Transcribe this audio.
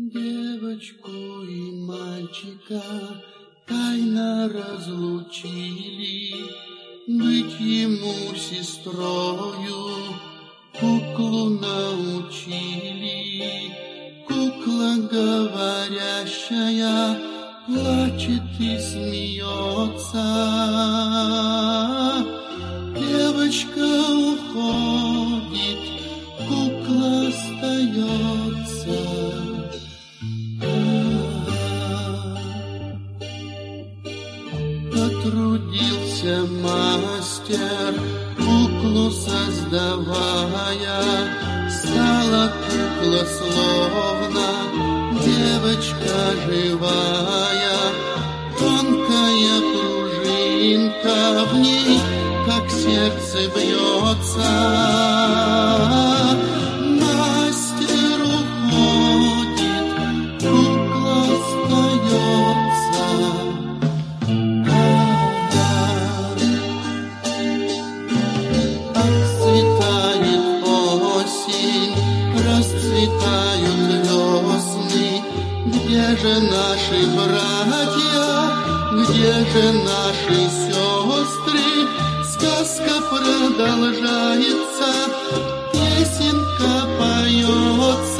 Девочку и мальчика тайно разлучили, быть ему сестрою куклу научили. Кукла говорящая плачет и смеется. Девочка уходит, кукла остается. Потрудился мастер, куклу создавая, стала кукла словно девочка живая. Тонкая пружинка в ней, как сердце бьется. Мастер уходит, кукла остается. Расцветает осень, расцветают весны. Где же наши братья, где же наши сестры? Сказка продолжается, песенка поется.